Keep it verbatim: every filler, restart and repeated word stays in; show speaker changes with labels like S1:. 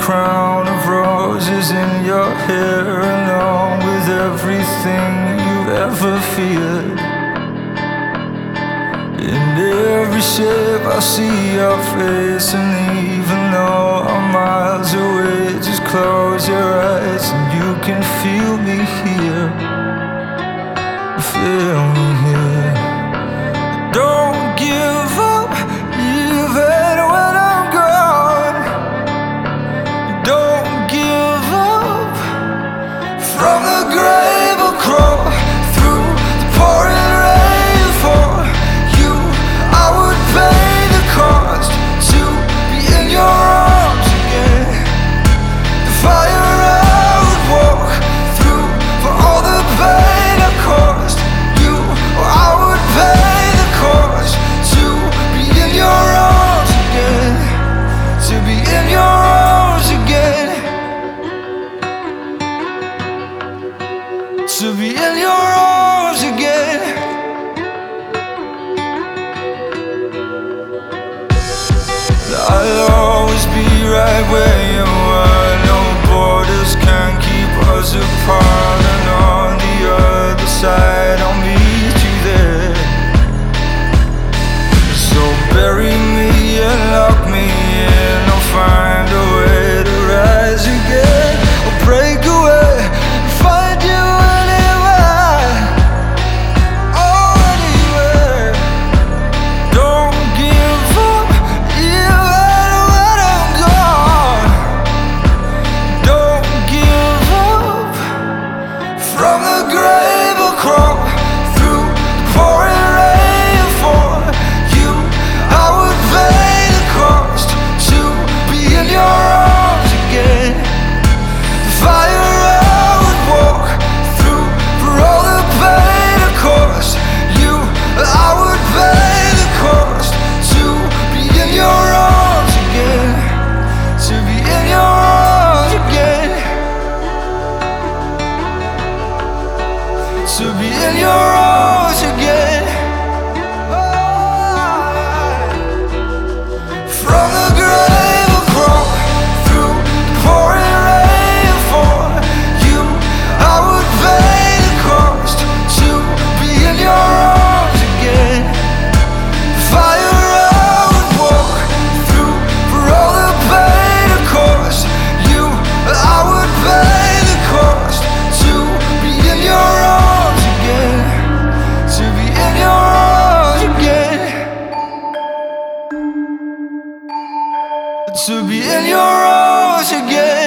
S1: crown of roses in your hair, along with everything you've ever feared. In every shape I see your face, and even though I'm miles away, just close your eyes and you can feel me here. Feel me here. Don't give up even when I'm gone. Don't give up. From the grave I'll crawl through the pouring rain for you. I would pay the cost to be in your arms again. The fire I would walk through for all the pain I caused you. Or I would pay the cost to be in your arms again. To be in your arms again. To be in your arms again. I'll always be right where you are. No borders can keep us apart. And on the other side I'll meet you there. So bury me and lock me in. I'll find a way to rise again. I'll break away and find you anywhere. Oh, anywhere. Don't give up even when I'm gone. Don't give up. From the grave I'll crawl through the pouring rain for you. I would pay the cost to be in your arms again. The fire I would walk through for all the pain I caused you. I would pay the cost to be in your arms again. To be in your arms again. To be in your arms again. From the grave I'll crawl through the pouring rain for you. I would pay the cost to be in your arms again. The fire I would walk through for all the pain I caused you. I would pay the cost to be in your arms again. To be in your arms again. To be in your arms again.